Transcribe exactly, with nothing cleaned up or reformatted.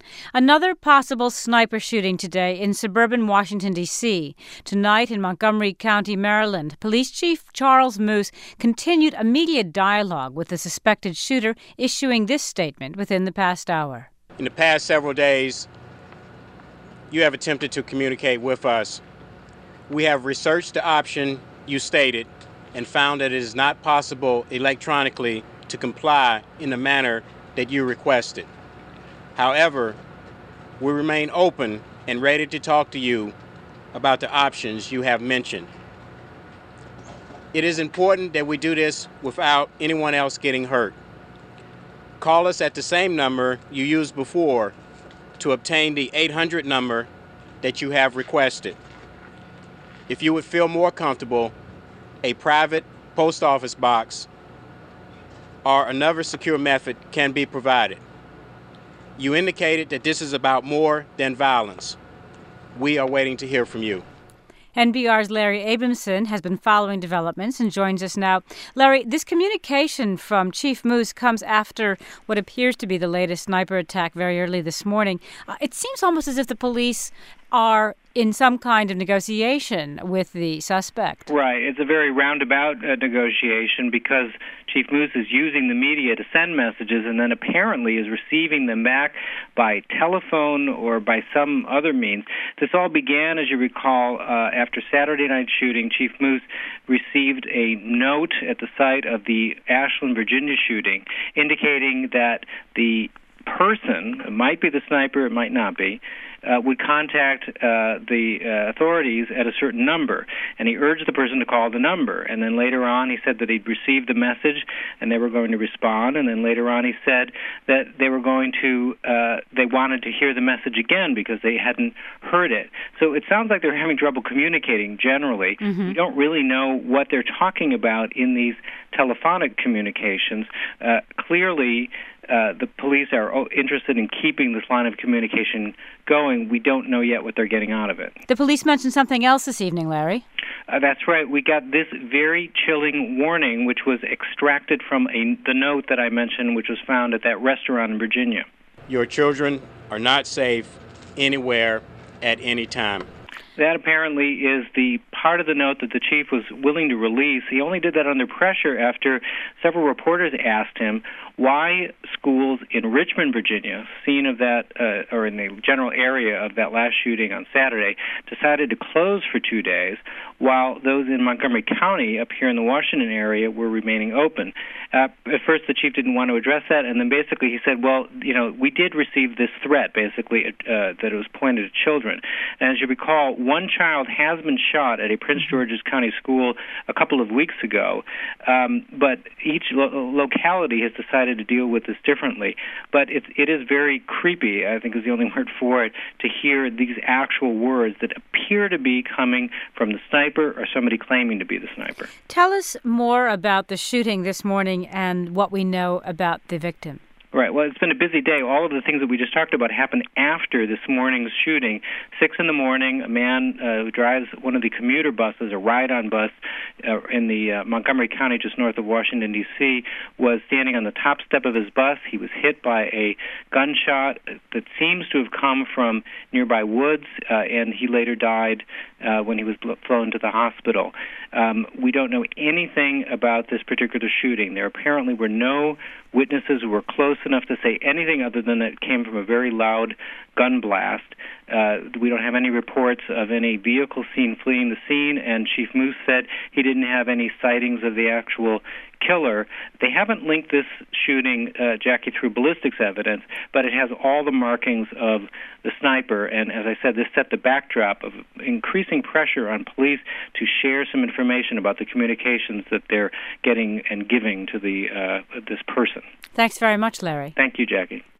Another possible sniper shooting today in suburban Washington, D C Tonight in Montgomery County, Maryland, Police Chief Charles Moose continued immediate dialogue with the suspected shooter, issuing this statement within the past hour. In the past several days, you have attempted to communicate with us. We have researched the option you stated and found that it is not possible electronically to comply in the manner that you requested. However, we remain open and ready to talk to you about the options you have mentioned. It is important that we do this without anyone else getting hurt. Call us at the same number you used before to obtain the eight hundred number that you have requested. If you would feel more comfortable, a private post office box or another secure method can be provided. You indicated that this is about more than violence. We are waiting to hear from you. N P R's Larry Abramson has been following developments and joins us now. Larry, this communication from Chief Moose comes after what appears to be the latest sniper attack very early this morning. Uh, it seems almost as if the police are in some kind of negotiation with the suspect. Right. It's a very roundabout uh, negotiation because Chief Moose is using the media to send messages and then apparently is receiving them back by telephone or by some other means. This all began, as you recall, uh, after Saturday night shooting. Chief Moose received a note at the site of the Ashland, Virginia shooting indicating that the person, it might be the sniper, it might not be, Uh, would contact uh, the uh, authorities at a certain number. And he urged the person to call the number. And then later on he said that he'd received the message and they were going to respond. And then later on he said that they were going to, uh, they wanted to hear the message again because they hadn't heard it. So it sounds like they're having trouble communicating generally. Mm-hmm. We don't really know what they're talking about in these telephonic communications. Uh, clearly, Uh, the police are interested in keeping this line of communication going. We don't know yet what they're getting out of it. The police mentioned something else this evening, Larry. Uh, that's right. We got this very chilling warning, which was extracted from a, the note that I mentioned, which was found at that restaurant in Virginia. Your children are not safe anywhere at any time. That apparently is the part of the note that the chief was willing to release. He only did that under pressure after several reporters asked him why schools in Richmond, Virginia, scene of that, uh, or in the general area of that last shooting on Saturday, decided to close for two days, while those in Montgomery County, up here in the Washington area, were remaining open. Uh, at first, the chief didn't want to address that, and then basically he said, well, you know, we did receive this threat, basically, uh, that it was pointed at children. And as you recall, one child has been shot at a Prince George's County school a couple of weeks ago, um, but each lo- locality has decided to deal with this differently. But it, it is very creepy, I think is the only word for it, to hear these actual words that appear to be coming from the sniper or somebody claiming to be the sniper. Tell us more about the shooting this morning and what we know about the victim. Right. Well, it's been a busy day. All of the things that we just talked about happened after this morning's shooting. Six in the morning, a man uh, who drives one of the commuter buses, a ride-on bus, uh, in the uh, Montgomery County, just north of Washington, D C, was standing on the top step of his bus. He was hit by a gunshot that seems to have come from nearby woods, uh, and he later died uh, when he was flown to the hospital. Um, we don't know anything about this particular shooting. There apparently were no witnesses who were close enough to say anything other than that it came from a very loud gun blast. Uh, we don't have any reports of any vehicle seen fleeing the scene, and Chief Moose said he didn't have any sightings of the actual killer. They haven't linked this shooting, uh, Jackie, through ballistics evidence, but it has all the markings of the sniper. And as I said, this set the backdrop of increasing pressure on police to share some information about the communications that they're getting and giving to the uh, this person. Thanks very much, Larry. Thank you, Jackie.